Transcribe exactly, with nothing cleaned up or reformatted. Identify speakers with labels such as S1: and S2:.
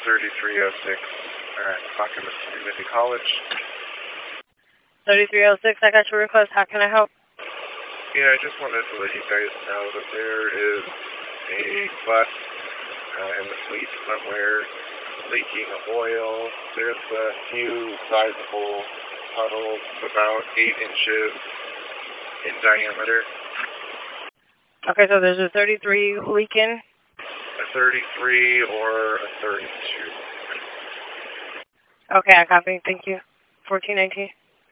S1: thirty-three oh six at Clackamas Community College.
S2: thirty-three oh six, I got your request. How can I help?
S1: Yeah, I just wanted to let you guys know that there is a bus uh, in the fleet somewhere leaking oil. There's a few sizable puddles about eight inches in diameter.
S2: Okay, so there's a thirty-three leaking.
S1: A thirty-three or a thirty-two.
S2: Okay, I copy. Thank you. fourteen nineteen.